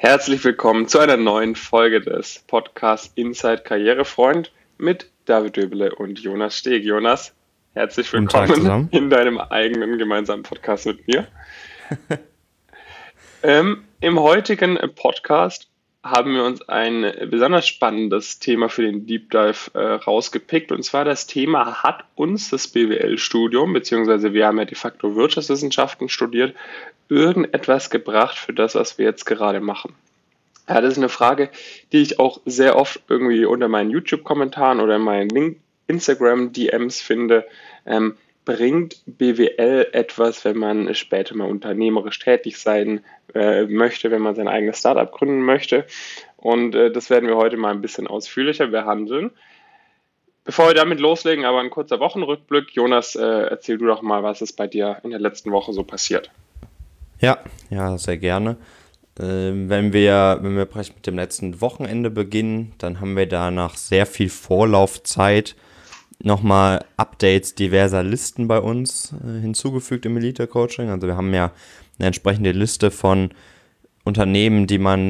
Herzlich willkommen zu einer neuen Folge des Podcasts Inside Karrierefreund mit David Döbele und Jonas Steg. Jonas, herzlich Guten Tag willkommen zusammen. in deinem eigenen gemeinsamen Podcast mit mir. Im heutigen Podcast haben wir uns ein besonders spannendes Thema für den Deep Dive rausgepickt. Und zwar das Thema: Hat uns das BWL-Studium, beziehungsweise wir haben ja de facto Wirtschaftswissenschaften studiert, irgendetwas gebracht für das, was wir jetzt gerade machen? Ja, das ist eine Frage, die ich auch sehr oft irgendwie unter meinen YouTube-Kommentaren oder in meinen Instagram-DMs finde. Bringt BWL etwas, wenn man später mal unternehmerisch tätig sein möchte, wenn man sein eigenes Startup gründen möchte? Und das werden wir heute mal ein bisschen ausführlicher behandeln. Bevor wir damit loslegen, aber ein kurzer Wochenrückblick. Jonas, erzähl du doch mal, was ist bei dir in der letzten Woche so passiert? Ja, sehr gerne. Wenn wir praktisch mit dem letzten Wochenende beginnen, dann haben wir da nach sehr viel Vorlaufzeit nochmal Updates diverser Listen bei uns hinzugefügt im Elite Coaching. Also wir haben ja eine entsprechende Liste von Unternehmen,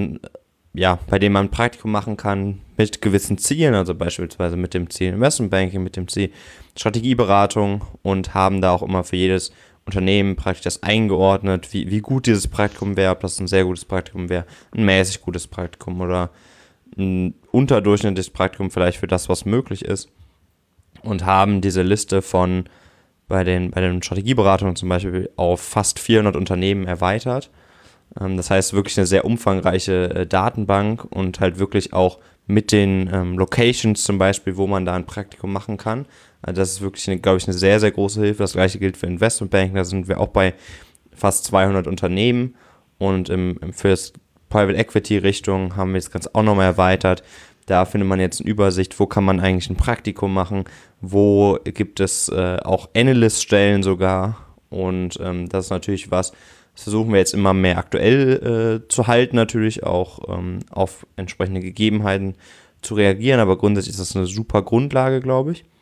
bei denen man ein Praktikum machen kann mit gewissen Zielen, also beispielsweise mit dem Ziel Investmentbanking, mit dem Ziel Strategieberatung, und haben da auch immer für jedes Unternehmen praktisch das eingeordnet, wie gut dieses Praktikum wäre, ob das ein sehr gutes Praktikum wäre, ein mäßig gutes Praktikum oder ein unterdurchschnittliches Praktikum vielleicht für das, was möglich ist, und haben diese Liste bei den Strategieberatungen zum Beispiel auf fast 400 Unternehmen erweitert. Das heißt wirklich eine sehr umfangreiche Datenbank und halt wirklich auch mit den Locations zum Beispiel, wo man da ein Praktikum machen kann. Also das ist wirklich, glaube ich, eine sehr, sehr große Hilfe. Das gleiche gilt für Investmentbanking. Da sind wir auch bei fast 200 Unternehmen. Und für das Private Equity Richtung haben wir das Ganze auch nochmal erweitert. Da findet man jetzt eine Übersicht, wo kann man eigentlich ein Praktikum machen, wo gibt es auch Analyst-Stellen sogar. Und das ist natürlich was, das versuchen wir jetzt immer mehr aktuell zu halten, natürlich auch auf entsprechende Gegebenheiten zu reagieren. Aber grundsätzlich ist das eine super Grundlage, glaube ich.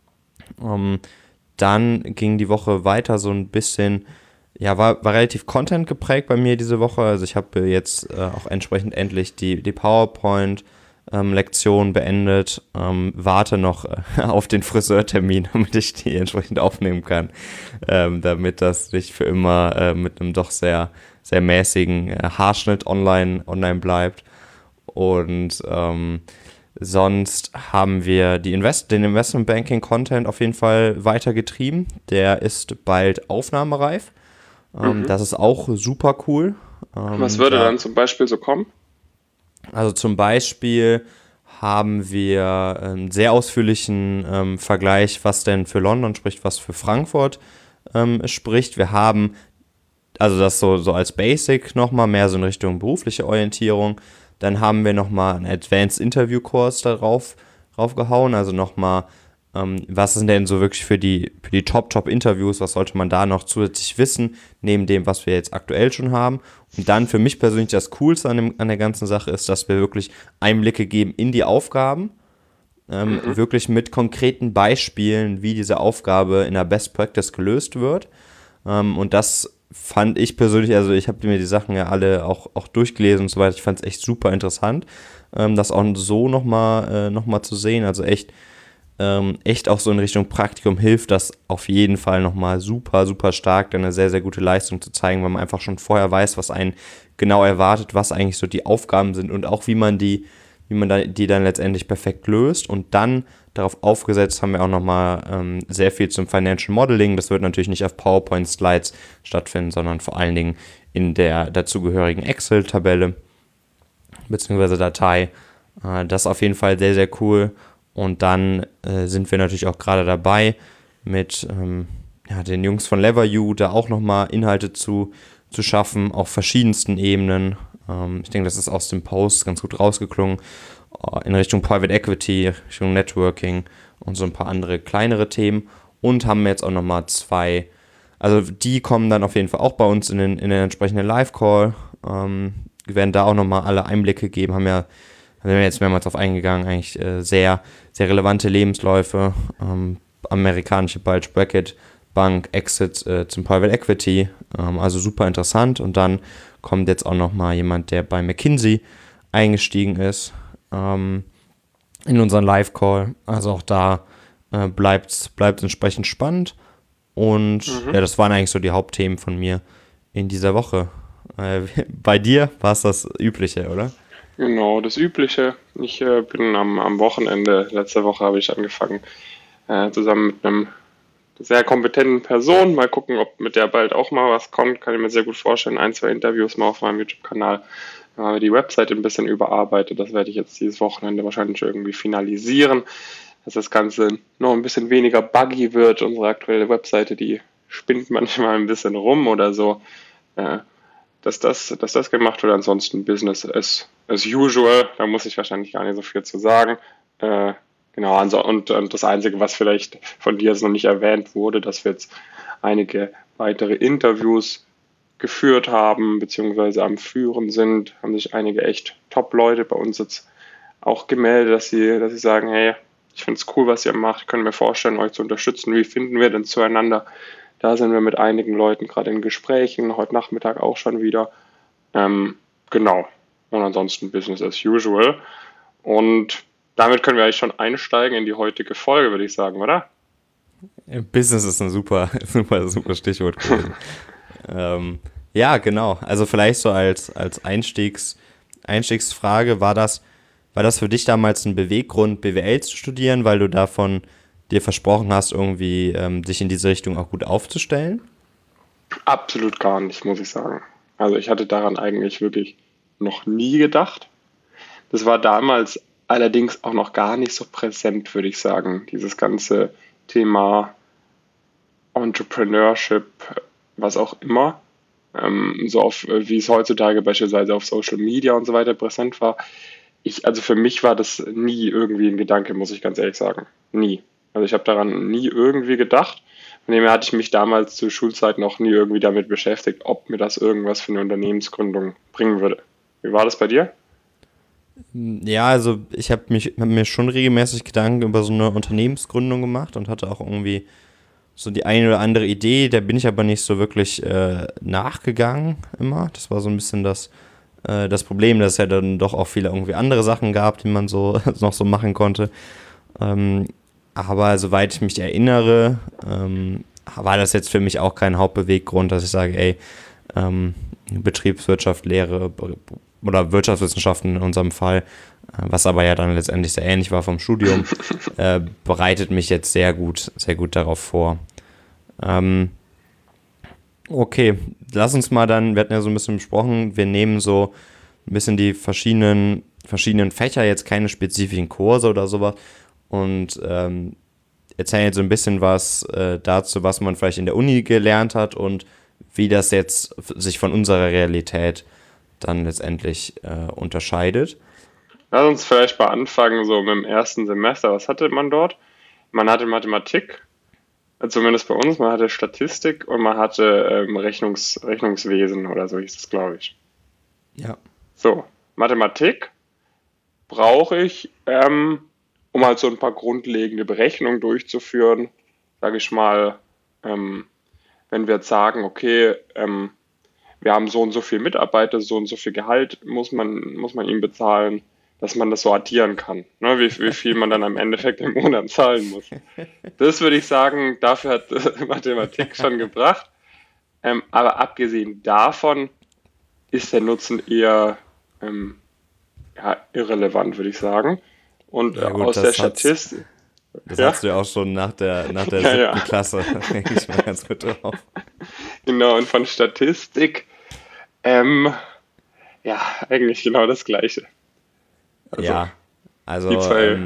Dann ging die Woche weiter so ein bisschen, war relativ Content geprägt bei mir diese Woche. Also ich habe jetzt auch entsprechend endlich die PowerPoint-Lektion beendet. Warte noch auf den Friseurtermin, damit ich die entsprechend aufnehmen kann. Damit das nicht für immer mit einem doch sehr, sehr mäßigen Haarschnitt online bleibt. Und sonst haben wir den Investmentbanking-Content auf jeden Fall weiter getrieben. Der ist bald aufnahmereif. Das ist auch super cool. Was würde dann zum Beispiel so kommen? Also zum Beispiel haben wir einen sehr ausführlichen Vergleich, was denn für London spricht, was für Frankfurt spricht. Wir haben, also das so als Basic nochmal, mehr so in Richtung berufliche Orientierung. Dann haben wir nochmal einen Advanced Interview Course darauf raufgehauen, also nochmal, was sind denn so wirklich für die Top-Interviews, was sollte man da noch zusätzlich wissen, neben dem, was wir jetzt aktuell schon haben. Und dann für mich persönlich das Coolste an der ganzen Sache ist, dass wir wirklich Einblicke geben in die Aufgaben, wirklich mit konkreten Beispielen, wie diese Aufgabe in der Best Practice gelöst wird. Und das fand ich persönlich, also ich habe mir die Sachen ja alle auch durchgelesen und so weiter, ich fand es echt super interessant, das auch so nochmal zu sehen, also echt auch so in Richtung Praktikum hilft das auf jeden Fall nochmal super, super stark, dann eine sehr, sehr gute Leistung zu zeigen, weil man einfach schon vorher weiß, was einen genau erwartet, was eigentlich so die Aufgaben sind und auch wie man die dann letztendlich perfekt löst. Und dann darauf aufgesetzt haben wir auch nochmal sehr viel zum Financial Modeling. Das wird natürlich nicht auf PowerPoint-Slides stattfinden, sondern vor allen Dingen in der dazugehörigen Excel-Tabelle bzw. Datei. Das ist auf jeden Fall sehr, sehr cool. Und dann sind wir natürlich auch gerade dabei, mit den Jungs von LeverU da auch nochmal Inhalte zu schaffen, auf verschiedensten Ebenen. Ich denke, das ist aus dem Post ganz gut rausgeklungen, in Richtung Private Equity, Richtung Networking und so ein paar andere kleinere Themen. Und haben jetzt auch nochmal 2, also die kommen dann auf jeden Fall auch bei uns in den entsprechenden Live-Call. Wir werden da auch nochmal alle Einblicke geben, haben wir jetzt mehrmals drauf eingegangen, eigentlich sehr, sehr relevante Lebensläufe, amerikanische Bulge Bracket Bank, Exit zum Private Equity, also super interessant. Und dann kommt jetzt auch nochmal jemand, der bei McKinsey eingestiegen ist, in unseren Live-Call. Also auch da bleibt entsprechend spannend. Und ja, das waren eigentlich so die Hauptthemen von mir in dieser Woche. Bei dir war es das Übliche, oder? Genau, das Übliche. Ich bin am Wochenende, letzte Woche habe ich angefangen, zusammen mit einem sehr kompetenten Person. Mal gucken, ob mit der bald auch mal was kommt. Kann ich mir sehr gut vorstellen. 1, 2 Interviews mal auf meinem YouTube-Kanal. Dann haben wir die Webseite ein bisschen überarbeitet. Das werde ich jetzt dieses Wochenende wahrscheinlich irgendwie finalisieren, dass das Ganze noch ein bisschen weniger buggy wird. Unsere aktuelle Webseite, die spinnt manchmal ein bisschen rum oder so. Dass das gemacht wird. Ansonsten Business as usual. Da muss ich wahrscheinlich gar nicht so viel zu sagen. Genau, und das Einzige, was vielleicht von dir jetzt noch nicht erwähnt wurde, dass wir jetzt einige weitere Interviews geführt haben, beziehungsweise am Führen sind, haben sich einige echt Top-Leute bei uns jetzt auch gemeldet, dass sie sagen, hey, ich finde es cool, was ihr macht, ich könnte mir vorstellen, euch zu unterstützen, wie finden wir denn zueinander? Da sind wir mit einigen Leuten gerade in Gesprächen, heute Nachmittag auch schon wieder. Genau, und ansonsten Business as usual. Und damit können wir eigentlich schon einsteigen in die heutige Folge, würde ich sagen, oder? Business ist ein super Stichwort gewesen. Ja, genau. Also vielleicht so als Einstiegsfrage, war das für dich damals ein Beweggrund, BWL zu studieren, weil du davon dir versprochen hast, irgendwie dich in diese Richtung auch gut aufzustellen? Absolut gar nicht, muss ich sagen. Also ich hatte daran eigentlich wirklich noch nie gedacht. Das war damals allerdings auch noch gar nicht so präsent, würde ich sagen. Dieses ganze Thema Entrepreneurship, was auch immer, wie es heutzutage beispielsweise auf Social Media und so weiter präsent war. Also für mich war das nie irgendwie ein Gedanke, muss ich ganz ehrlich sagen. Nie. Also ich habe daran nie irgendwie gedacht. Von dem her hatte ich mich damals zur Schulzeit noch nie irgendwie damit beschäftigt, ob mir das irgendwas für eine Unternehmensgründung bringen würde. Wie war das bei dir? Ja, also ich hab mir schon regelmäßig Gedanken über so eine Unternehmensgründung gemacht und hatte auch irgendwie so die eine oder andere Idee, da bin ich aber nicht so wirklich nachgegangen immer. Das war so ein bisschen das Problem, dass es ja dann doch auch viele irgendwie andere Sachen gab, die man so noch so machen konnte. Aber soweit ich mich erinnere, war das jetzt für mich auch kein Hauptbeweggrund, dass ich sage, ey, Betriebswirtschaft, Lehre oder Wirtschaftswissenschaften in unserem Fall, was aber ja dann letztendlich sehr ähnlich war vom Studium, bereitet mich jetzt sehr gut darauf vor. Okay, lass uns mal dann, wir hatten ja so ein bisschen besprochen, wir nehmen so ein bisschen die verschiedenen Fächer, jetzt keine spezifischen Kurse oder sowas, und erzählen jetzt so ein bisschen was dazu, was man vielleicht in der Uni gelernt hat und wie das jetzt sich von unserer Realität dann letztendlich unterscheidet. Lass uns vielleicht mal anfangen, so mit dem ersten Semester. Was hatte man dort? Man hatte Mathematik, zumindest bei uns, man hatte Statistik und man hatte Rechnungswesen oder so hieß es, glaube ich. Ja. So, Mathematik brauche ich, um halt so ein paar grundlegende Berechnungen durchzuführen, sage ich mal, wenn wir jetzt sagen, okay, wir haben so und so viele Mitarbeiter, so und so viel Gehalt muss man ihm bezahlen, dass man das so addieren kann, ne, wie viel man dann am Endeffekt im Monat zahlen muss. Das würde ich sagen, dafür hat Mathematik schon gebracht. Aber abgesehen davon ist der Nutzen eher irrelevant, würde ich sagen. Und Ja gut, aus der Statistik. das Ja, hast du ja auch schon nach der ja, 7. ja, Klasse, denke ich mal ganz gut drauf. genau. Und von Statistik, ähm, ja, eigentlich genau das Gleiche. Also Ja, also die zwei.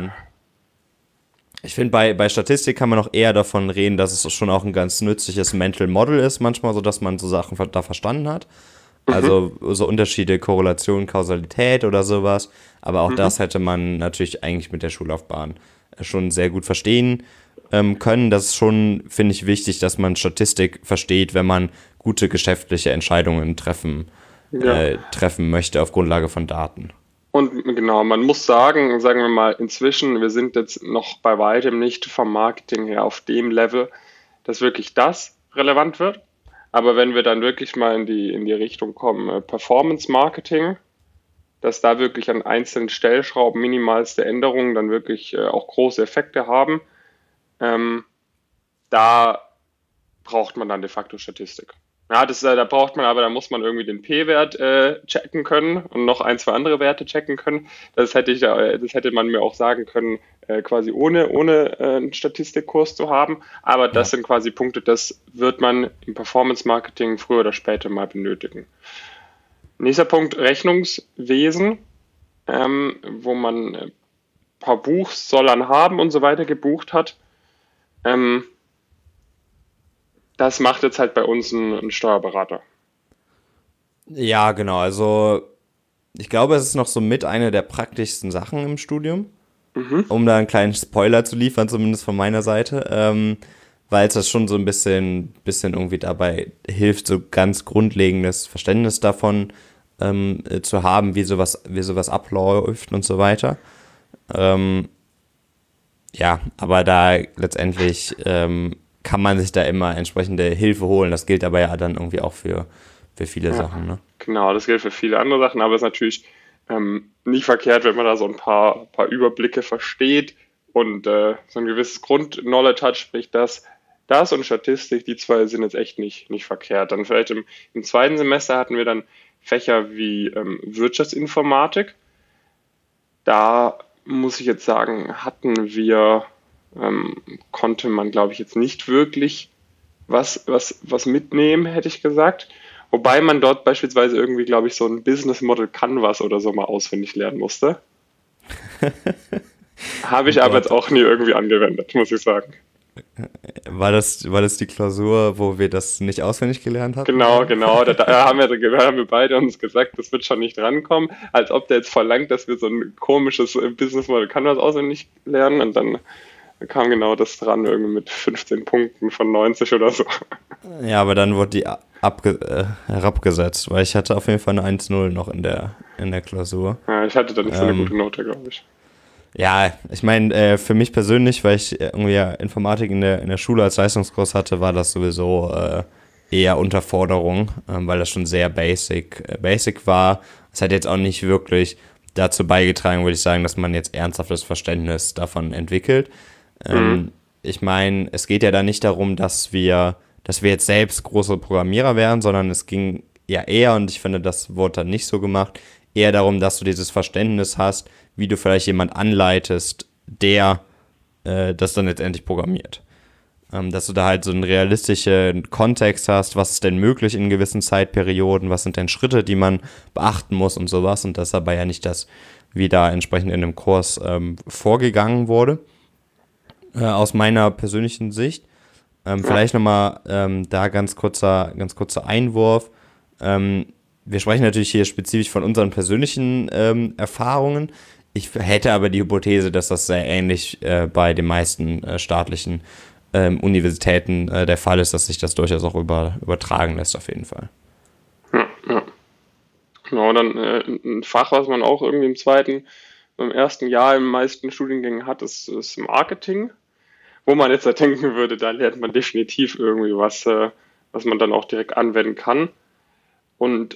ich finde, bei Statistik kann man auch eher davon reden, dass es schon auch ein ganz nützliches Mental Model ist, manchmal, so dass man so Sachen da verstanden hat. Mhm, Also so Unterschiede, Korrelation, Kausalität oder sowas. Aber auch mhm. das hätte man natürlich eigentlich mit der Schullaufbahn schon sehr gut verstehen können. Das ist schon, finde ich, wichtig, dass man Statistik versteht, wenn man gute geschäftliche Entscheidungen Ja. treffen möchte auf Grundlage von Daten. Und genau, man muss sagen wir mal, inzwischen, wir sind jetzt noch bei weitem nicht vom Marketing her auf dem Level, dass wirklich das relevant wird. Aber wenn wir dann wirklich mal in die Richtung kommen, Performance Marketing, dass da wirklich an einzelnen Stellschrauben minimalste Änderungen dann wirklich auch große Effekte haben, ähm, da braucht man dann de facto Statistik. Ja, da braucht man aber, da muss man irgendwie den P-Wert checken können und noch ein, zwei andere Werte checken können. Das hätte man mir auch sagen können, quasi ohne einen Statistikkurs zu haben. Aber das Ja. sind quasi Punkte, das wird man im Performance Marketing früher oder später mal benötigen. Nächster Punkt, Rechnungswesen, wo man ein paar Buchsollern haben und so weiter gebucht hat. Ähm, Das macht jetzt halt bei uns ein Steuerberater. Ja, genau. Also ich glaube, es ist noch so mit eine der praktischsten Sachen im Studium, Mhm. um da einen kleinen Spoiler zu liefern, zumindest von meiner Seite, weil es das schon so ein bisschen irgendwie dabei hilft, so ganz grundlegendes Verständnis davon zu haben, wie sowas abläuft und so weiter. Ähm, ja, aber da letztendlich kann man sich da immer entsprechende Hilfe holen. Das gilt aber ja dann irgendwie auch für viele Ja, Sachen, ne? genau, das gilt für viele andere Sachen, aber es ist natürlich nicht verkehrt, wenn man da so ein paar Überblicke versteht und so ein gewisses Grundknowledge hat, sprich das und Statistik, die zwei sind jetzt echt nicht verkehrt. Dann vielleicht im zweiten Semester hatten wir dann Fächer wie Wirtschaftsinformatik. Da muss ich jetzt sagen, konnte man, glaube ich, jetzt nicht wirklich was mitnehmen, hätte ich gesagt. Wobei man dort beispielsweise irgendwie, glaube ich, so ein Business Model Canvas oder so mal auswendig lernen musste. Habe Oh ich aber jetzt Gott. auch nie irgendwie angewendet, muss ich sagen. War das die Klausur, wo wir das nicht auswendig gelernt hatten, Genau, beide? genau. Da haben wir beide uns gesagt, das wird schon nicht rankommen, als ob der jetzt verlangt, dass wir so ein komisches Business Model Canvas auswendig lernen und dann kam genau das dran, irgendwie mit 15 Punkten von 90 oder so. Ja, aber dann wurde die herabgesetzt, weil ich hatte auf jeden Fall eine 1,0 noch in der Klausur. Ja, ich hatte da nicht so eine Ähm, gute Note, glaube ich. ja, ich meine, für mich persönlich, weil ich irgendwie ja Informatik in der Schule als Leistungskurs hatte, war das sowieso eher Unterforderung, weil das schon sehr basic war. Es hat jetzt auch nicht wirklich dazu beigetragen, würde ich sagen, dass man jetzt ernsthaftes Verständnis davon entwickelt. Mhm. Ich meine, es geht ja da nicht darum, dass wir jetzt selbst große Programmierer wären, sondern es ging ja eher, und ich finde, das wurde dann nicht so gemacht, eher darum, dass du dieses Verständnis hast, wie du vielleicht jemand anleitest, der das dann letztendlich programmiert. Dass du da halt so einen realistischen Kontext hast, was ist denn möglich in gewissen Zeitperioden, was sind denn Schritte, die man beachten muss und sowas, und das ist aber ja nicht das, wie da entsprechend in dem Kurs vorgegangen wurde, aus meiner persönlichen Sicht. Ja. Vielleicht nochmal da ganz kurzer Einwurf. Wir sprechen natürlich hier spezifisch von unseren persönlichen Erfahrungen. Ich hätte aber die Hypothese, dass das sehr ähnlich bei den meisten staatlichen Universitäten der Fall ist, dass sich das durchaus auch übertragen lässt, auf jeden Fall. Ja, ja. Genau, dann ein Fach, was man auch irgendwie im ersten Jahr in den meisten Studiengängen hat, ist Marketing, wo man jetzt da denken würde, da lernt man definitiv irgendwie was man dann auch direkt anwenden kann. Und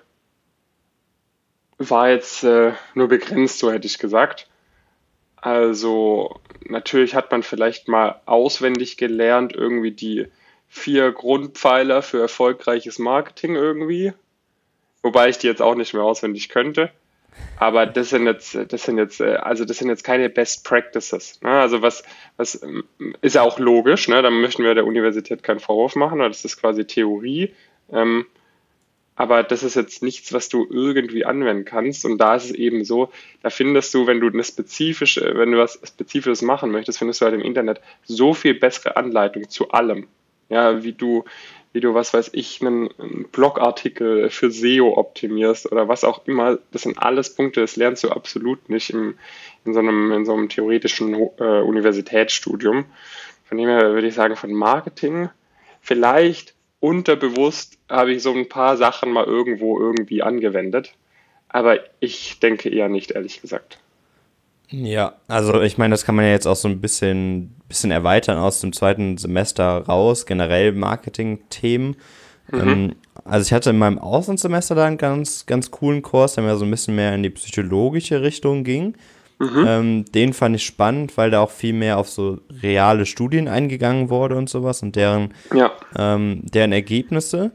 war jetzt nur begrenzt, so hätte ich gesagt. Also natürlich hat man vielleicht mal auswendig gelernt, irgendwie die 4 Grundpfeiler für erfolgreiches Marketing irgendwie, wobei ich die jetzt auch nicht mehr auswendig könnte. Aber das sind jetzt keine Best Practices. Ne? Also was ist ja auch logisch, ne? Da möchten wir der Universität keinen Vorwurf machen, weil das ist quasi Theorie. Ähm, aber das ist jetzt nichts, was du irgendwie anwenden kannst. Und da ist es eben so, da findest du, wenn du was Spezifisches machen möchtest, findest du halt im Internet so viel bessere Anleitung zu allem. Ja, wie du, was weiß ich, einen Blogartikel für SEO optimierst oder was auch immer. Das sind alles Punkte, das lernst du absolut nicht in so einem theoretischen Universitätsstudium. Von dem her würde ich sagen, von Marketing vielleicht unterbewusst habe ich so ein paar Sachen mal irgendwo irgendwie angewendet. Aber ich denke eher nicht, ehrlich gesagt. Ja, also ich meine, das kann man ja jetzt auch so ein bisschen erweitern aus dem zweiten Semester raus, generell Marketing-Themen. Also ich hatte in meinem Auslandssemester da einen ganz, ganz coolen Kurs, der mir so ein bisschen mehr in die psychologische Richtung ging. Den fand ich spannend, weil da auch viel mehr auf so reale Studien eingegangen wurde und sowas und Ja, deren Ergebnisse.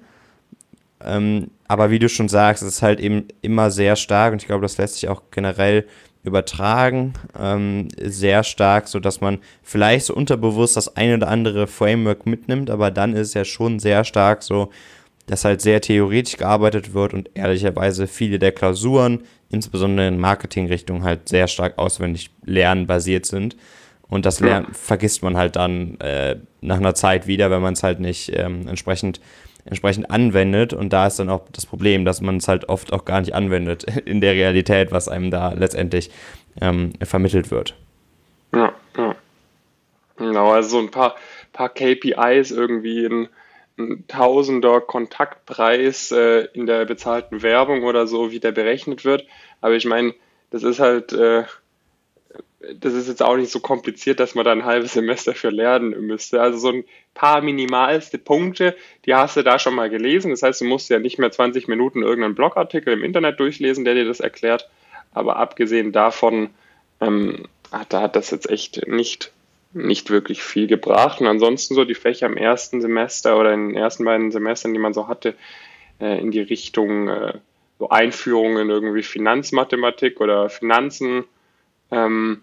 Aber wie du schon sagst, es ist halt eben immer sehr stark und ich glaube, das lässt sich auch generell übertragen, sehr stark, sodass man vielleicht so unterbewusst das eine oder andere Framework mitnimmt, aber dann ist es ja schon sehr stark so, dass halt sehr theoretisch gearbeitet wird und ehrlicherweise viele der Klausuren, insbesondere in Marketingrichtung, halt sehr stark auswendig lernen basiert sind. Und das ja, Lernen vergisst man halt dann nach einer Zeit wieder, wenn man es halt nicht entsprechend anwendet. Und da ist dann auch das Problem, dass man es halt oft auch gar nicht anwendet in der Realität, was einem da letztendlich vermittelt wird. ja, ja. Genau, also so ein paar KPIs irgendwie ein Tausender Kontaktpreis in der bezahlten Werbung oder so, wie der berechnet wird. Aber ich meine, das ist halt, das ist jetzt auch nicht so kompliziert, dass man da ein halbes Semester für lernen müsste. Also so ein paar minimalste Punkte, die hast du da schon mal gelesen. Das heißt, du musst ja nicht mehr 20 Minuten irgendeinen Blogartikel im Internet durchlesen, der dir das erklärt. Aber abgesehen davon hat das jetzt echt nicht wirklich viel gebracht. Und ansonsten so die Fächer im ersten Semester oder in den ersten beiden Semestern, die man so hatte, in die Richtung so Einführungen in irgendwie Finanzmathematik oder Finanzen, ähm,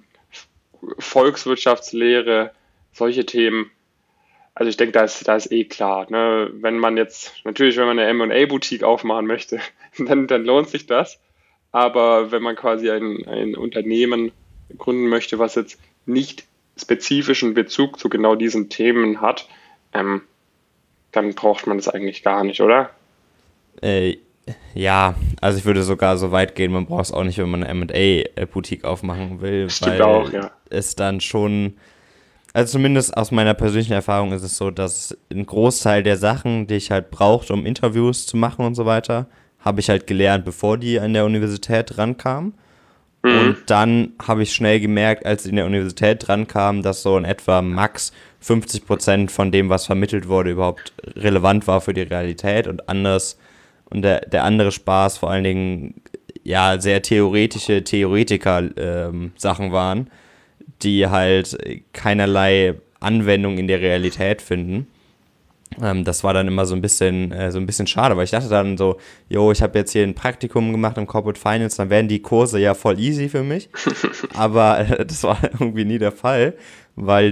Volkswirtschaftslehre, solche Themen. Also ich denke, da ist eh klar. Ne? Wenn man eine M&A-Boutique aufmachen möchte, dann lohnt sich das. Aber wenn man quasi ein Unternehmen gründen möchte, was jetzt nicht spezifischen Bezug zu genau diesen Themen hat, ähm, dann braucht man das eigentlich gar nicht, oder? Äh, ja, also ich würde sogar so weit gehen, man braucht es auch nicht, wenn man eine M&A-Boutique aufmachen will, Stimmt auch, weil ja. es dann schon, also zumindest aus meiner persönlichen Erfahrung ist es so, dass ein Großteil der Sachen, die ich halt brauchte, um Interviews zu machen und so weiter, habe ich halt gelernt, bevor die an der Universität rankamen. Und Mhm. dann habe ich schnell gemerkt, als ich in der Universität dran kam, dass so in etwa max 50% von dem, was vermittelt wurde, überhaupt relevant war für die Realität und anders. Und der andere Spaß vor allen Dingen, ja, sehr theoretische Theoretiker-Sachen waren, die halt keinerlei Anwendung in der Realität finden. Das war dann immer so ein bisschen schade, weil ich dachte dann so, jo, ich habe jetzt hier ein Praktikum gemacht im Corporate Finance, dann wären die Kurse ja voll easy für mich. Aber das war irgendwie nie der Fall, weil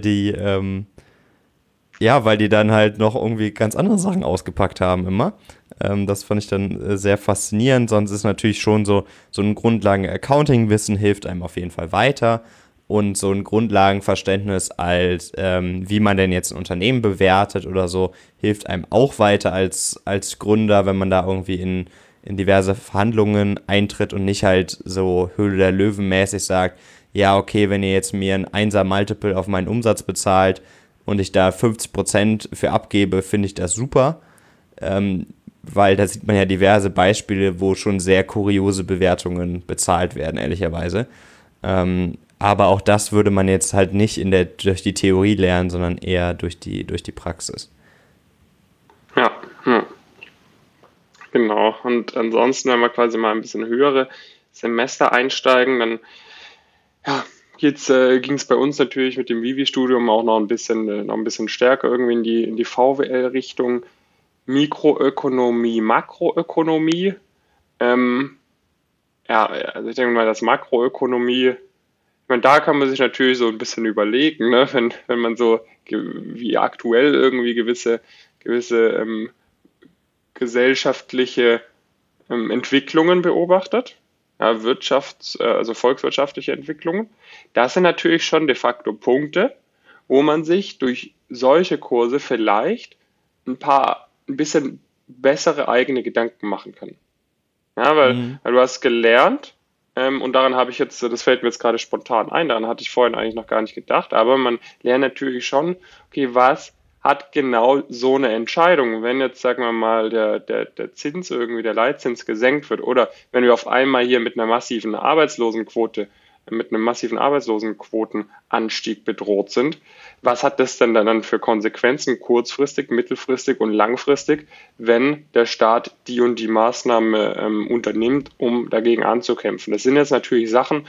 weil die dann halt noch irgendwie ganz andere Sachen ausgepackt haben immer. Das fand ich dann sehr faszinierend. Sonst ist natürlich schon so ein Grundlagen-Accounting-Wissen hilft einem auf jeden Fall weiter. Und so ein Grundlagenverständnis als, wie man denn jetzt ein Unternehmen bewertet oder so, hilft einem auch weiter als Gründer, wenn man da irgendwie in diverse Verhandlungen eintritt und nicht halt so Höhle der Löwen mäßig sagt, ja, okay, wenn ihr jetzt mir ein 1er Multiple auf meinen Umsatz bezahlt und ich da 50% für abgebe, finde ich das super. Weil da sieht man ja diverse Beispiele, wo schon sehr kuriose Bewertungen bezahlt werden, ehrlicherweise. Aber auch das würde man jetzt halt nicht durch die Theorie lernen, sondern eher durch die Praxis. Ja, ja, genau. Und ansonsten, wenn wir quasi mal ein bisschen höhere Semester einsteigen, dann ja, ging es bei uns natürlich mit dem Vivi-Studium auch noch ein bisschen stärker irgendwie in die VWL-Richtung. Mikroökonomie, Makroökonomie. Ähm, ja, also ich denke mal, das Makroökonomie, ich meine, da kann man sich natürlich so ein bisschen überlegen, ne, wenn man so wie aktuell irgendwie gewisse gesellschaftliche Entwicklungen beobachtet, ja, also volkswirtschaftliche Entwicklungen. Das sind natürlich schon de facto Punkte, wo man sich durch solche Kurse vielleicht ein bisschen bessere eigene Gedanken machen kann. Ja, Mhm. weil du hast gelernt, und daran habe ich jetzt, das fällt mir jetzt gerade spontan ein, daran hatte ich vorhin eigentlich noch gar nicht gedacht, aber man lernt natürlich schon, okay, was hat genau so eine Entscheidung, wenn jetzt, sagen wir mal, der Zins irgendwie, der Leitzins gesenkt wird oder wenn wir auf einmal hier mit einer massiven Arbeitslosenquote mit einem massiven Arbeitslosenquotenanstieg bedroht sind. Was hat das denn dann für Konsequenzen kurzfristig, mittelfristig und langfristig, wenn der Staat die und die Maßnahme unternimmt, um dagegen anzukämpfen? Das sind jetzt natürlich Sachen,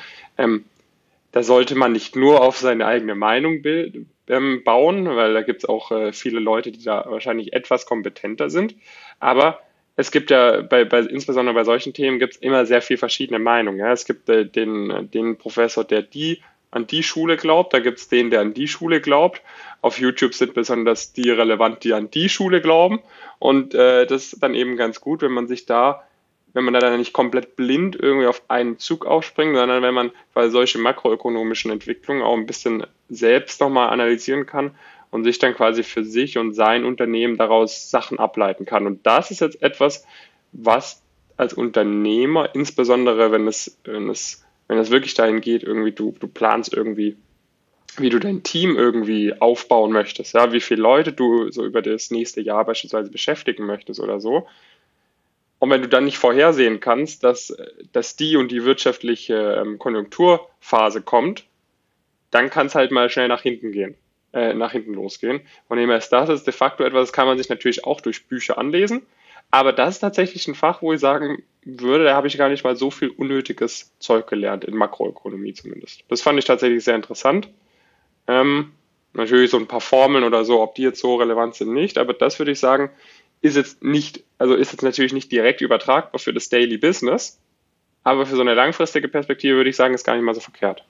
da sollte man nicht nur auf seine eigene Meinung bauen, weil da gibt es auch viele Leute, die da wahrscheinlich etwas kompetenter sind. Aber es gibt ja, insbesondere bei solchen Themen, gibt es immer sehr viel verschiedene Meinungen. Ja. Es gibt den Professor, der an die Schule glaubt, da gibt es den, der an die Schule glaubt. Auf YouTube sind besonders die relevant, die an die Schule glauben. Und das ist dann eben ganz gut, wenn man da dann nicht komplett blind irgendwie auf einen Zug aufspringt, sondern wenn man bei solchen makroökonomischen Entwicklungen auch ein bisschen selbst nochmal analysieren kann und sich dann quasi für sich und sein Unternehmen daraus Sachen ableiten kann. Und das ist jetzt etwas, was als Unternehmer, insbesondere wenn es wirklich dahin geht, irgendwie du planst irgendwie, wie du dein Team irgendwie aufbauen möchtest, ja, wie viele Leute du so über das nächste Jahr beispielsweise beschäftigen möchtest oder so. Und wenn du dann nicht vorhersehen kannst, dass die und die wirtschaftliche Konjunkturphase kommt, dann kann es halt mal schnell nach hinten losgehen. Von dem her ist das de facto etwas, das kann man sich natürlich auch durch Bücher anlesen. Aber das ist tatsächlich ein Fach, wo ich sagen würde, da habe ich gar nicht mal so viel unnötiges Zeug gelernt, in Makroökonomie zumindest. Das fand ich tatsächlich sehr interessant. Natürlich so ein paar Formeln oder so, ob die jetzt so relevant sind, nicht. Aber das würde ich sagen, ist jetzt natürlich nicht direkt übertragbar für das Daily Business, aber für so eine langfristige Perspektive würde ich sagen, ist gar nicht mal so verkehrt.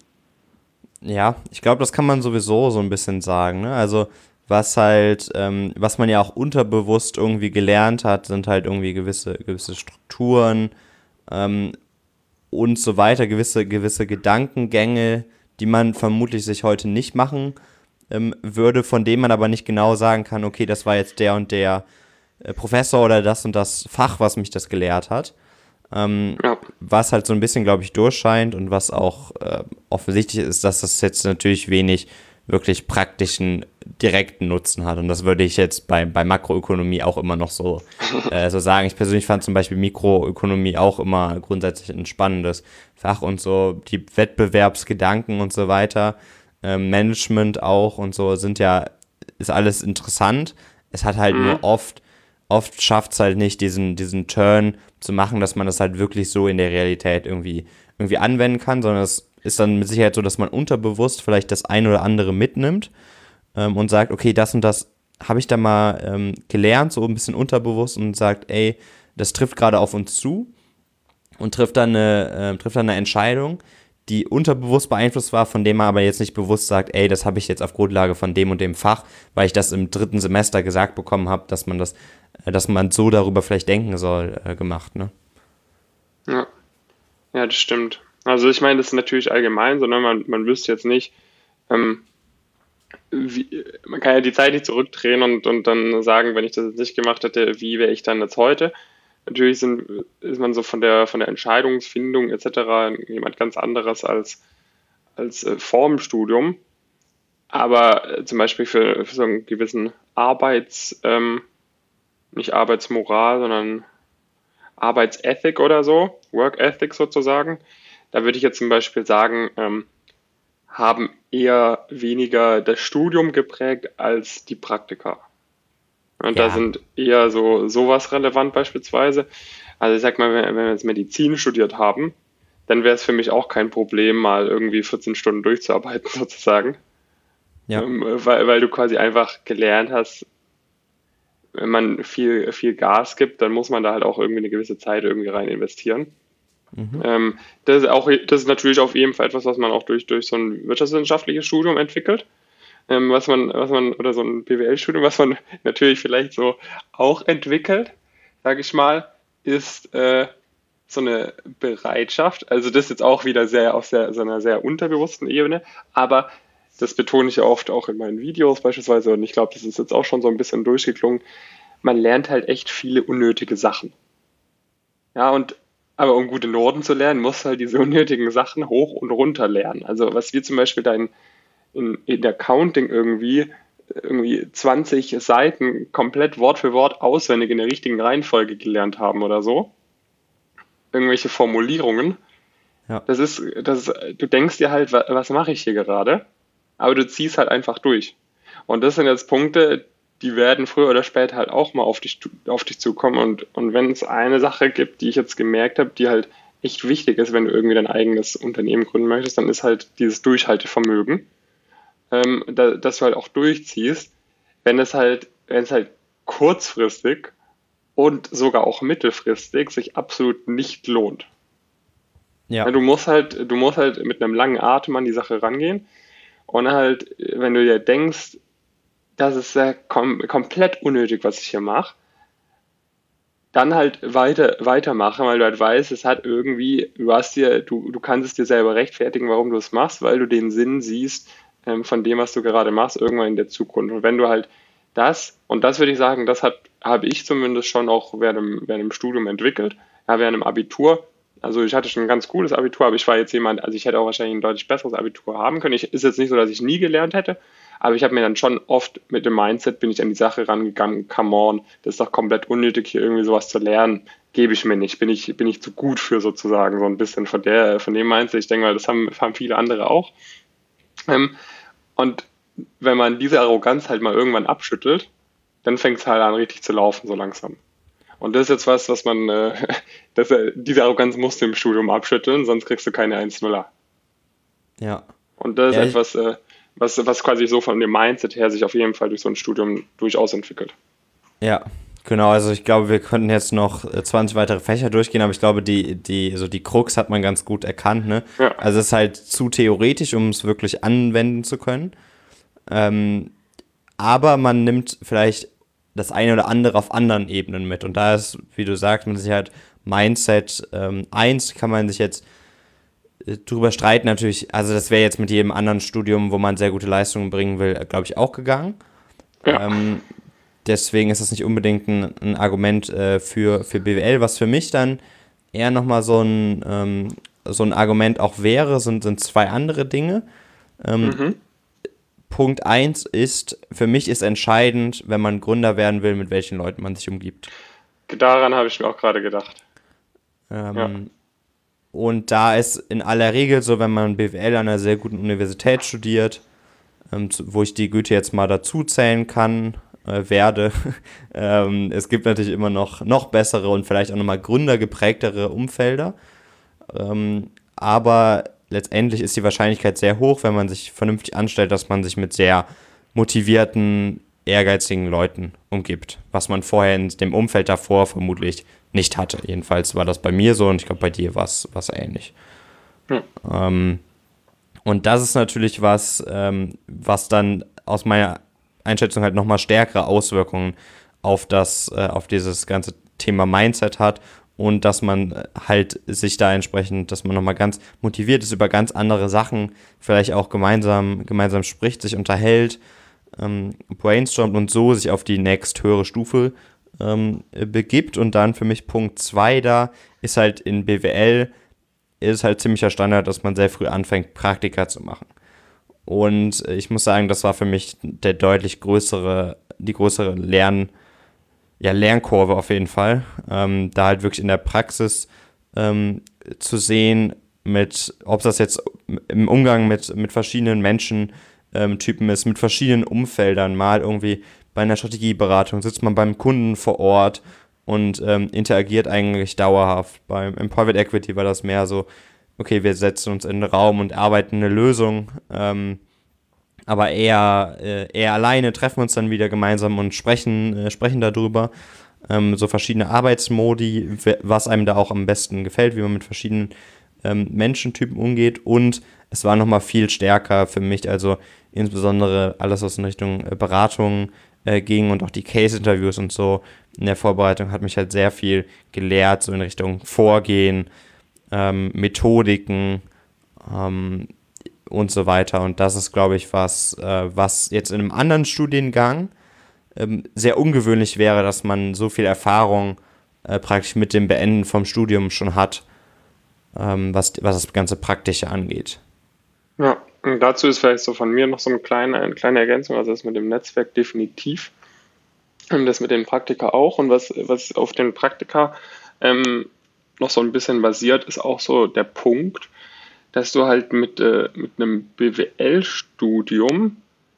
Ja, ich glaube, das kann man sowieso so ein bisschen sagen, ne? Also was man ja auch unterbewusst irgendwie gelernt hat, sind halt irgendwie gewisse Strukturen und so weiter, gewisse Gedankengänge, die man vermutlich sich heute nicht machen würde, von denen man aber nicht genau sagen kann, okay, das war jetzt der und der Professor oder das und das Fach, was mich das gelehrt hat. Was halt so ein bisschen, glaube ich, durchscheint und was auch offensichtlich ist, dass das jetzt natürlich wenig wirklich praktischen, direkten Nutzen hat. Und das würde ich jetzt bei Makroökonomie auch immer noch so sagen. Ich persönlich fand zum Beispiel Mikroökonomie auch immer grundsätzlich ein spannendes Fach und so die Wettbewerbsgedanken und so weiter, Management auch und so ist alles interessant. Es hat halt nur oft schafft es halt nicht, diesen Turn zu machen, dass man das halt wirklich so in der Realität irgendwie anwenden kann, sondern es ist dann mit Sicherheit so, dass man unterbewusst vielleicht das eine oder andere mitnimmt und sagt, okay, das und das habe ich da mal gelernt, so ein bisschen unterbewusst und sagt, ey, das trifft gerade auf uns zu und trifft dann eine Entscheidung, die unterbewusst beeinflusst war, von dem man aber jetzt nicht bewusst sagt, ey, das habe ich jetzt auf Grundlage von dem und dem Fach, weil ich das im 3. Semester gesagt bekommen habe, dass man so darüber vielleicht denken soll, gemacht, ne? Ja, das stimmt. Also ich meine, das ist natürlich allgemein, sondern man wüsste jetzt nicht, man kann ja die Zeit nicht zurückdrehen und dann sagen, wenn ich das jetzt nicht gemacht hätte, wie wäre ich dann jetzt heute? Natürlich ist man so von der Entscheidungsfindung etc. jemand ganz anderes als vor dem Studium. Aber zum Beispiel für so einen gewissen nicht Arbeitsmoral, sondern Arbeitsethik oder so, Work Ethic sozusagen, da würde ich jetzt zum Beispiel sagen, haben eher weniger das Studium geprägt als die Praktika. Und da sind eher sowas relevant beispielsweise. Also ich sag mal, wenn wir jetzt Medizin studiert haben, dann wäre es für mich auch kein Problem, mal irgendwie 14 Stunden durchzuarbeiten sozusagen. Ja. Weil du quasi einfach gelernt hast, wenn man viel, viel Gas gibt, dann muss man da halt auch irgendwie eine gewisse Zeit irgendwie rein investieren. Das ist natürlich auf jeden Fall etwas, was man auch durch so ein wirtschaftswissenschaftliches Studium entwickelt. Oder so ein BWL-Studium, was man natürlich vielleicht so auch entwickelt, sage ich mal, ist so eine Bereitschaft. Also das ist jetzt auch wieder sehr auf so einer sehr unterbewussten Ebene, aber das betone ich ja oft auch in meinen Videos beispielsweise und ich glaube, das ist jetzt auch schon so ein bisschen durchgeklungen. Man lernt halt echt viele unnötige Sachen. Ja, aber um gute Noten zu lernen, musst du halt diese unnötigen Sachen hoch und runter lernen. Also was wir zum Beispiel da in der Counting irgendwie 20 Seiten komplett Wort für Wort auswendig in der richtigen Reihenfolge gelernt haben oder so. Irgendwelche Formulierungen. Ja. Du denkst dir halt, was mache ich hier gerade? Aber du ziehst halt einfach durch. Und das sind jetzt Punkte, die werden früher oder später halt auch mal auf dich zukommen. Und wenn es eine Sache gibt, die ich jetzt gemerkt habe, die halt echt wichtig ist, wenn du irgendwie dein eigenes Unternehmen gründen möchtest, dann ist halt dieses Durchhaltevermögen, dass du halt auch durchziehst, wenn es halt kurzfristig und sogar auch mittelfristig sich absolut nicht lohnt. Ja, Ja. du musst halt mit einem langen Atem an die Sache rangehen und halt, wenn du dir denkst, das ist ja komplett unnötig, was ich hier mache, dann halt weitermachen, weil du halt weißt, es hat irgendwie, du kannst es dir selber rechtfertigen, warum du es machst, weil du den Sinn siehst, von dem, was du gerade machst, irgendwann in der Zukunft. Und wenn du halt und das würde ich sagen, habe ich zumindest schon auch während dem Studium entwickelt, ja, während dem Abitur. Also ich hatte schon ein ganz cooles Abitur, aber ich war jetzt jemand, also ich hätte auch wahrscheinlich ein deutlich besseres Abitur haben können. Ist jetzt nicht so, dass ich nie gelernt hätte, aber ich habe mir dann schon oft mit dem Mindset bin ich an die Sache rangegangen, come on, das ist doch komplett unnötig, hier irgendwie sowas zu lernen. Gebe ich mir nicht, bin ich zu gut für sozusagen, so ein bisschen von dem Mindset. Ich denke mal, haben viele andere auch. Ähm, und wenn man diese Arroganz halt mal irgendwann abschüttelt, dann fängt es halt an, richtig zu laufen, so langsam. Und das ist jetzt was man, diese Arroganz musst du im Studium abschütteln, sonst kriegst du keine 1,0er. Ja. Und das ist Ja, etwas, was quasi so von dem Mindset her sich auf jeden Fall durch so ein Studium durchaus entwickelt. ja, genau. Also ich glaube, wir könnten jetzt noch 20 weitere Fächer durchgehen, aber ich glaube, die Krux hat man ganz gut erkannt, ne? Ja, Also es ist halt zu theoretisch, um es wirklich anwenden zu können. Ähm, aber man nimmt vielleicht das eine oder andere auf anderen Ebenen mit. Und da ist, wie du sagst, man sich halt Mindset 1 kann man sich jetzt drüber streiten natürlich, also das wäre jetzt mit jedem anderen Studium, wo man sehr gute Leistungen bringen will, glaube ich, auch gegangen. ja, Ähm, Deswegen ist das nicht unbedingt ein Argument für BWL. Was für mich dann eher nochmal so ein Argument auch wäre, sind zwei andere Dinge. Ähm, mhm. Punkt eins ist, für mich ist entscheidend, wenn man Gründer werden will, mit welchen Leuten man sich umgibt. Daran habe ich mir auch gerade gedacht. Ja, Ähm, und da ist in aller Regel so, wenn man BWL an einer sehr guten Universität studiert, wo ich die Güte jetzt mal dazu zählen kann, werde. Es gibt natürlich immer noch bessere und vielleicht auch nochmal gründergeprägtere Umfelder. Aber letztendlich ist die Wahrscheinlichkeit sehr hoch, wenn man sich vernünftig anstellt, dass man sich mit sehr motivierten, ehrgeizigen Leuten umgibt. Was man vorher in dem Umfeld davor vermutlich nicht hatte. Jedenfalls war das bei mir so und ich glaube, bei dir war es ähnlich. ja, Und das ist natürlich was dann aus meiner Einschätzung halt nochmal stärkere Auswirkungen auf dieses ganze Thema Mindset hat und dass man halt sich da entsprechend, dass man nochmal ganz motiviert ist über ganz andere Sachen, vielleicht auch gemeinsam spricht, sich unterhält, brainstormt und so sich auf die nächst höhere Stufe begibt. Und dann für mich Punkt 2 da ist halt in BWL ist halt ziemlicher Standard, dass man sehr früh anfängt, Praktika zu machen. Und ich muss sagen, das war für mich die größere Lernkurve auf jeden Fall. Da halt wirklich in der Praxis zu sehen, ob das jetzt im Umgang mit verschiedenen Menschentypen ist, mit verschiedenen Umfeldern, mal irgendwie bei einer Strategieberatung sitzt man beim Kunden vor Ort und interagiert eigentlich dauerhaft. Im Private Equity war das mehr so, okay, wir setzen uns in den Raum und arbeiten eine Lösung, aber eher alleine, treffen uns dann wieder gemeinsam und sprechen darüber. So verschiedene Arbeitsmodi, was einem da auch am besten gefällt, wie man mit verschiedenen Menschentypen umgeht. Und es war nochmal viel stärker für mich, also insbesondere alles, was in Richtung Beratung ging und auch die Case-Interviews und so in der Vorbereitung hat mich halt sehr viel gelehrt, so in Richtung Vorgehen, Methodiken und so weiter. Und das ist, glaube ich, was jetzt in einem anderen Studiengang sehr ungewöhnlich wäre, dass man so viel Erfahrung praktisch mit dem Beenden vom Studium schon hat, was das ganze Praktische angeht. ja. Und dazu ist vielleicht so von mir noch so eine kleine Ergänzung, also das mit dem Netzwerk definitiv, das mit den Praktika auch und was auf den Praktika ähm, noch so ein bisschen basiert, ist auch so der Punkt, dass du halt mit einem BWL-Studium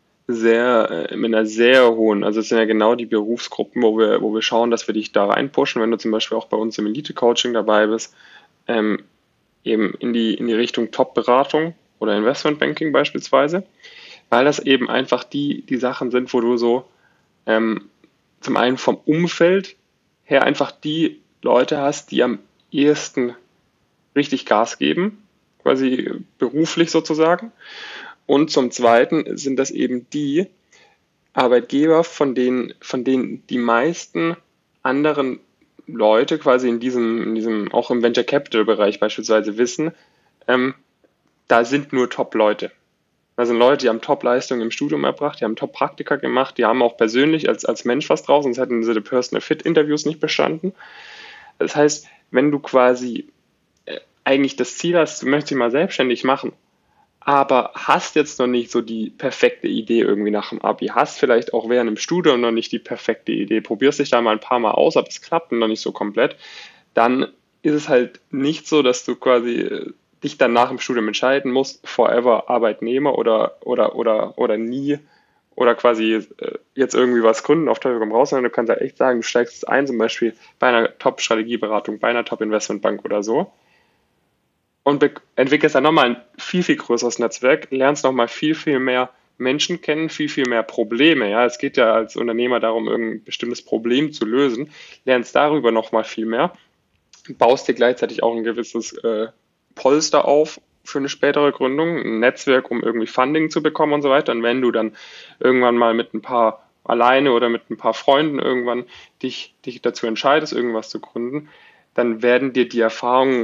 mit einer sehr hohen, also es sind ja genau die Berufsgruppen, wo wir schauen, dass wir dich da reinpushen, wenn du zum Beispiel auch bei uns im Elite-Coaching dabei bist, ähm, eben in die Richtung Top-Beratung oder Investmentbanking beispielsweise, weil das eben einfach die Sachen sind, wo du so ähm, zum einen vom Umfeld her einfach die Leute hast, die am ehesten richtig Gas geben, quasi beruflich sozusagen. Und zum Zweiten sind das eben die Arbeitgeber, von denen die meisten anderen Leute quasi in diesem auch im Venture Capital Bereich beispielsweise wissen, ähm, da sind nur Top-Leute. Da sind Leute, die haben Top-Leistungen im Studium erbracht, die haben Top-Praktika gemacht, die haben auch persönlich als Mensch was draus, sonst hätten sie die Personal Fit Interviews nicht bestanden. Das heißt, wenn du quasi eigentlich das Ziel hast, du möchtest dich mal selbstständig machen, aber hast jetzt noch nicht so die perfekte Idee irgendwie nach dem Abi, hast vielleicht auch während dem Studium noch nicht die perfekte Idee, probierst dich da mal ein paar Mal aus, aber es klappt noch nicht so komplett, dann ist es halt nicht so, dass du quasi dich dann nach dem Studium entscheiden musst, forever Arbeitnehmer oder nie oder quasi jetzt irgendwie was gründen auf Teufel komm raus, sondern du kannst halt echt sagen, du steigst jetzt ein, zum Beispiel bei einer Top-Strategieberatung, bei einer Top-Investmentbank oder so und entwickelst dann nochmal ein viel, viel größeres Netzwerk, lernst nochmal viel, viel mehr Menschen kennen, viel, viel mehr Probleme. Ja, es geht ja als Unternehmer darum, irgendein bestimmtes Problem zu lösen, lernst darüber nochmal viel mehr, baust dir gleichzeitig auch ein gewisses Polster auf für eine spätere Gründung, ein Netzwerk, um irgendwie Funding zu bekommen und so weiter. Und wenn du dann irgendwann mal mit ein paar alleine oder mit ein paar Freunden irgendwann dich dazu entscheidest, irgendwas zu gründen, dann werden dir die Erfahrungen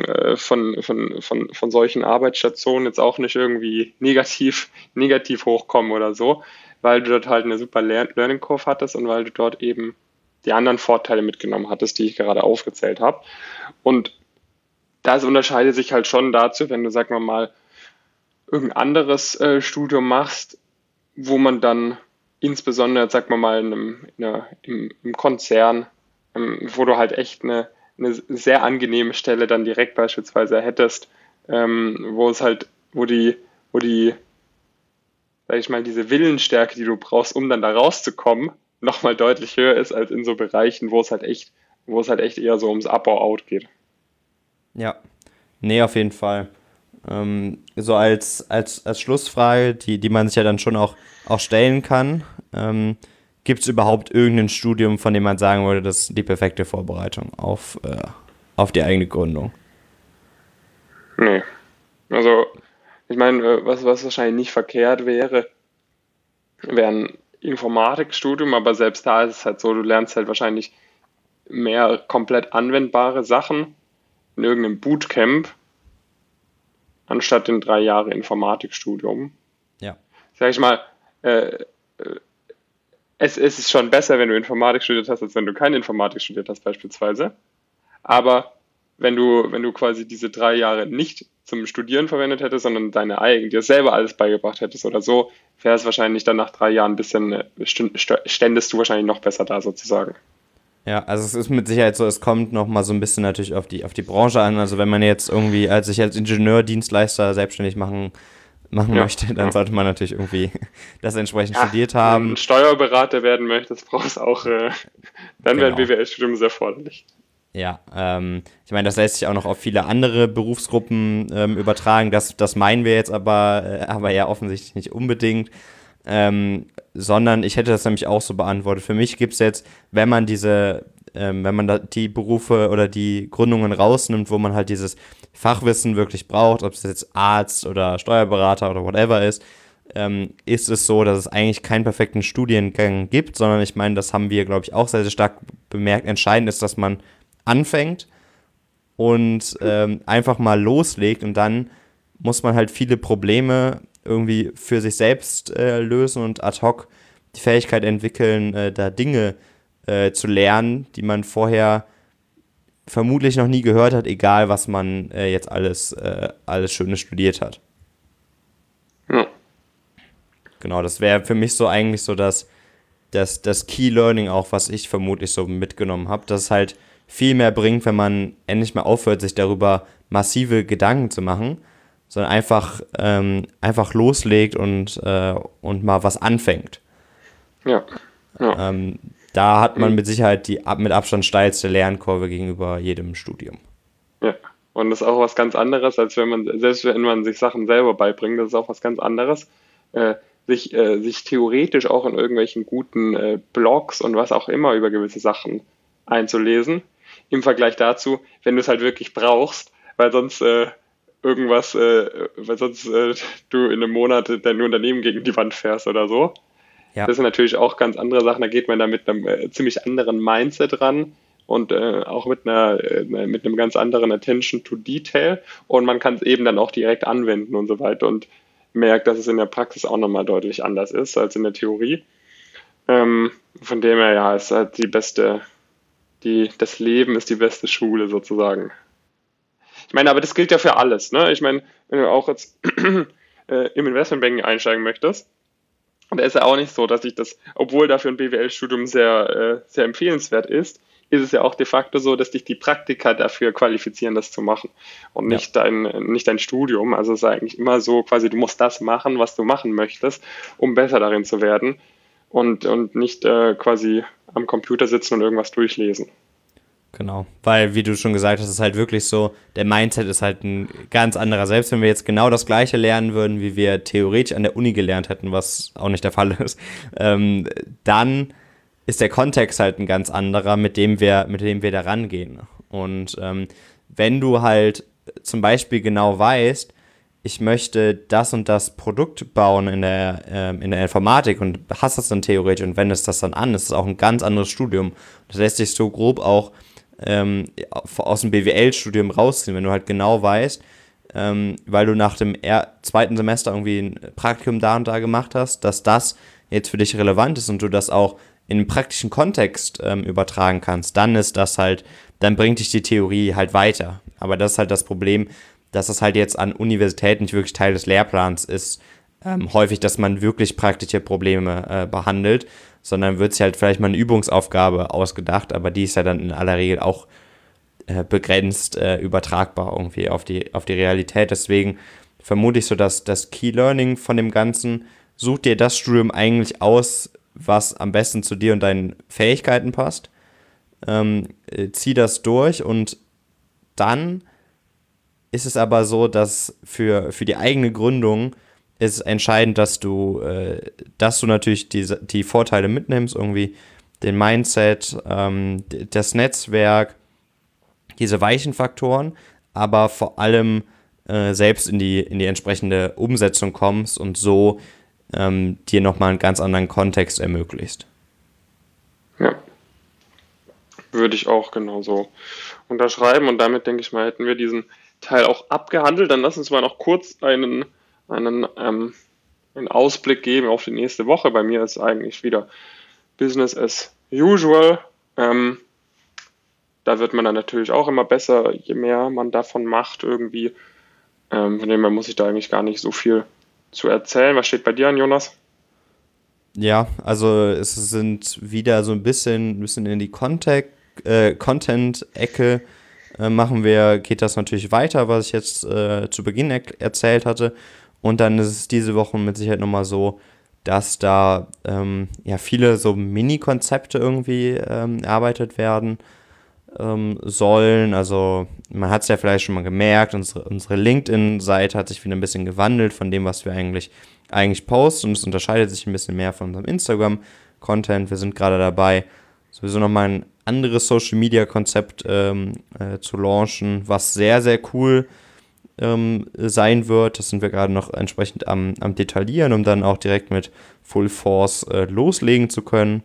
von solchen Arbeitsstationen jetzt auch nicht irgendwie negativ hochkommen oder so, weil du dort halt eine super Learning Curve hattest und weil du dort eben die anderen Vorteile mitgenommen hattest, die ich gerade aufgezählt habe. Und das unterscheidet sich halt schon dazu, wenn du, sag mal, irgendein anderes Studium machst, wo man dann insbesondere, sag mal, im Konzern, wo du halt echt eine sehr angenehme Stelle dann direkt beispielsweise hättest, wo die, sag ich mal, diese Willensstärke, die du brauchst, um dann da rauszukommen, nochmal deutlich höher ist als in so Bereichen, wo es halt echt eher so ums Up or Out geht. Ja, nee, auf jeden Fall. So als Schlussfrage, die man sich ja dann schon auch stellen kann, gibt es überhaupt irgendein Studium, von dem man sagen würde, das ist die perfekte Vorbereitung auf die eigene Gründung? Nee. Also, ich meine, was wahrscheinlich nicht verkehrt wäre ein Informatikstudium, aber selbst da ist es halt so, du lernst halt wahrscheinlich mehr komplett anwendbare Sachen in irgendeinem Bootcamp, anstatt in 3 Jahre Informatikstudium. Ja. Sag ich mal, äh, es ist schon besser, wenn du Informatik studiert hast, als wenn du keine Informatik studiert hast, beispielsweise. Aber wenn du quasi diese 3 Jahre nicht zum Studieren verwendet hättest, sondern dir selber alles beigebracht hättest oder so, wäre es wahrscheinlich dann nach 3 Jahren ein bisschen, ständest du wahrscheinlich noch besser da sozusagen. Ja, also es ist mit Sicherheit so, es kommt nochmal so ein bisschen natürlich auf die Branche an. Also wenn man jetzt irgendwie sich als Ingenieurdienstleister selbstständig machen Ja, möchte, dann ja. sollte man natürlich irgendwie das entsprechend Ja, studiert wenn du ein haben. Steuerberater werden möchtest, brauchst auch, dann wäre ein Genau. BWL-Studium sehr forderlich. Ja, ich meine, das lässt sich auch noch auf viele andere Berufsgruppen übertragen. Das meinen wir jetzt aber ja offensichtlich nicht unbedingt. Sondern ich hätte das nämlich auch so beantwortet. Für mich gibt es jetzt, wenn man wenn man da die Berufe oder die Gründungen rausnimmt, wo man halt dieses Fachwissen wirklich braucht, ob es jetzt Arzt oder Steuerberater oder whatever ist es so, dass es eigentlich keinen perfekten Studiengang gibt, sondern ich meine, das haben wir, glaube ich, auch sehr, sehr stark bemerkt. Entscheidend ist, dass man anfängt und einfach mal loslegt und dann muss man halt viele Probleme irgendwie für sich selbst lösen und ad hoc die Fähigkeit entwickeln, da Dinge zu lernen, die man vorher vermutlich noch nie gehört hat, egal was man jetzt alles Schönes studiert hat. Ja, Genau, das wäre für mich so eigentlich so das Key Learning auch, was ich vermutlich so mitgenommen habe, dass es halt viel mehr bringt, wenn man endlich mal aufhört, sich darüber massive Gedanken zu machen, sondern einfach loslegt und mal was anfängt. Ja. Ja. Da hat man mit Sicherheit die mit Abstand steilste Lernkurve gegenüber jedem Studium. Ja. Und das ist auch was ganz anderes, als selbst wenn man sich Sachen selber beibringt, das ist auch was ganz anderes, sich theoretisch auch in irgendwelchen guten Blogs und was auch immer über gewisse Sachen einzulesen, im Vergleich dazu, wenn du es halt wirklich brauchst, weil sonst du in einem Monat dein Unternehmen gegen die Wand fährst oder so. Ja, Das sind natürlich auch ganz andere Sachen, da geht man da mit einem ziemlich anderen Mindset ran und auch mit einem ganz anderen Attention to Detail, und man kann es eben dann auch direkt anwenden und so weiter und merkt, dass es in der Praxis auch nochmal deutlich anders ist als in der Theorie. Von dem her, ja, ist halt das Leben ist die beste Schule sozusagen. Ich meine, aber das gilt ja für alles, ne? Ich meine, wenn du auch jetzt im Investmentbanking einsteigen möchtest, und da ist ja auch nicht so, dass ich das, obwohl dafür ein BWL-Studium sehr empfehlenswert ist es ja auch de facto so, dass dich die Praktika dafür qualifizieren, das zu machen und ja. nicht dein Studium. Also es ist eigentlich immer so, quasi du musst das machen, was du machen möchtest, um besser darin zu werden und nicht quasi am Computer sitzen und irgendwas durchlesen. Genau, weil, wie du schon gesagt hast, ist halt wirklich so, der Mindset ist halt ein ganz anderer. Selbst wenn wir jetzt genau das Gleiche lernen würden, wie wir theoretisch an der Uni gelernt hätten, was auch nicht der Fall ist, dann ist der Kontext halt ein ganz anderer, mit dem wir da rangehen. Und wenn du halt zum Beispiel genau weißt, ich möchte das und das Produkt bauen in der Informatik und hast das dann theoretisch und wendest das dann an, ist es auch ein ganz anderes Studium. Das lässt sich so grob auch aus dem BWL-Studium rausziehen, wenn du halt genau weißt, weil du nach dem zweiten Semester irgendwie ein Praktikum da und da gemacht hast, dass das jetzt für dich relevant ist und du das auch in einen praktischen Kontext übertragen kannst, dann bringt dich die Theorie halt weiter. Aber das ist halt das Problem, dass das halt jetzt an Universitäten nicht wirklich Teil des Lehrplans ist, häufig, dass man wirklich praktische Probleme behandelt, sondern wird sich halt vielleicht mal eine Übungsaufgabe ausgedacht, aber die ist ja dann in aller Regel auch begrenzt übertragbar irgendwie auf die Realität. Deswegen vermute ich so, dass das Key Learning von dem Ganzen, such dir das Studium eigentlich was am besten zu dir und deinen Fähigkeiten passt, zieh das durch, und dann ist es aber so, dass für die eigene Gründung ist entscheidend, dass du natürlich die Vorteile mitnimmst, irgendwie den Mindset, das Netzwerk, diese weichen Faktoren, aber vor allem selbst in die entsprechende Umsetzung kommst und so dir nochmal einen ganz anderen Kontext ermöglicht. Ja, würde ich auch genauso unterschreiben, und damit denke ich mal, hätten wir diesen Teil auch abgehandelt. Dann lass uns mal noch kurz einen Ausblick geben auf die nächste Woche. Bei mir ist eigentlich wieder Business as usual. Da wird man dann natürlich auch immer besser, je mehr man davon macht irgendwie. Von dem her muss ich da eigentlich gar nicht so viel zu erzählen. Was steht bei dir an, Jonas? Ja, also es sind wieder so ein bisschen in die Content-Ecke geht das natürlich weiter, was ich jetzt zu Beginn erzählt hatte. Und dann ist es diese Woche mit Sicherheit nochmal so, dass da viele so Mini-Konzepte irgendwie erarbeitet werden sollen. Also man hat es ja vielleicht schon mal gemerkt, unsere LinkedIn-Seite hat sich wieder ein bisschen gewandelt von dem, was wir eigentlich posten, und es unterscheidet sich ein bisschen mehr von unserem Instagram-Content. Wir sind gerade dabei, sowieso nochmal ein anderes Social-Media-Konzept zu launchen, was sehr, sehr cool sein wird. Das sind wir gerade noch entsprechend am Detaillieren, um dann auch direkt mit Full Force loslegen zu können.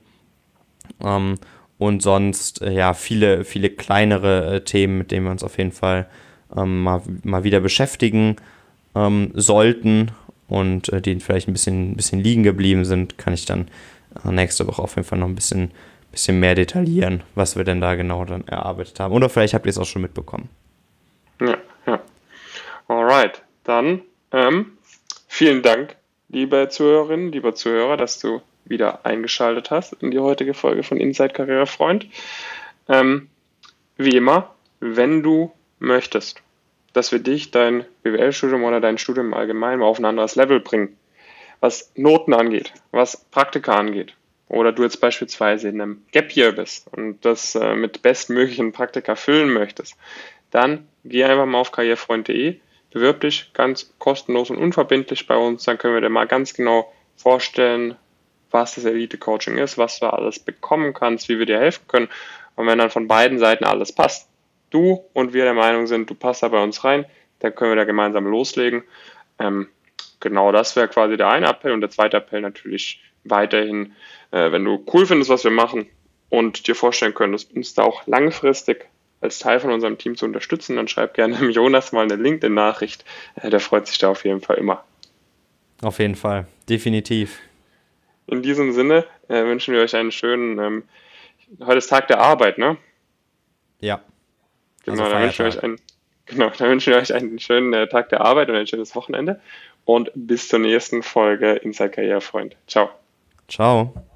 Und sonst viele, viele kleinere Themen, mit denen wir uns auf jeden Fall mal wieder beschäftigen sollten, und die vielleicht ein bisschen liegen geblieben sind, kann ich dann nächste Woche auf jeden Fall noch ein bisschen mehr detaillieren, was wir denn da genau dann erarbeitet haben. Oder vielleicht habt ihr es auch schon mitbekommen. Ja. Alright, dann vielen Dank, liebe Zuhörerinnen, lieber Zuhörer, dass du wieder eingeschaltet hast in die heutige Folge von Inside Karrierefreund. wie immer, wenn du möchtest, dass wir dich, dein BWL-Studium oder dein Studium im Allgemeinen mal auf ein anderes Level bringen, was Noten angeht, was Praktika angeht, oder du jetzt beispielsweise in einem Gap Year bist und das mit bestmöglichen Praktika füllen möchtest, dann geh einfach mal auf karrierefreund.de, bewirb dich ganz kostenlos und unverbindlich bei uns, dann können wir dir mal ganz genau vorstellen, was das Elite-Coaching ist, was du alles bekommen kannst, wie wir dir helfen können. Und wenn dann von beiden Seiten alles passt, du und wir der Meinung sind, du passt da bei uns rein, dann können wir da gemeinsam loslegen. Genau, das wäre quasi der eine Appell. Und der zweite Appell natürlich weiterhin, wenn du cool findest, was wir machen und dir vorstellen könntest, uns da auch langfristig als Teil von unserem Team zu unterstützen, dann schreib gerne dem Jonas mal eine LinkedIn-Nachricht. Der freut sich da auf jeden Fall immer. Auf jeden Fall, definitiv. In diesem Sinne wünschen wir euch einen schönen, heute ist Tag der Arbeit, ne? Ja. Genau, dann wünschen wir euch einen schönen Tag der Arbeit und ein schönes Wochenende und bis zur nächsten Folge Inside Karrierefreund. Ciao. Ciao.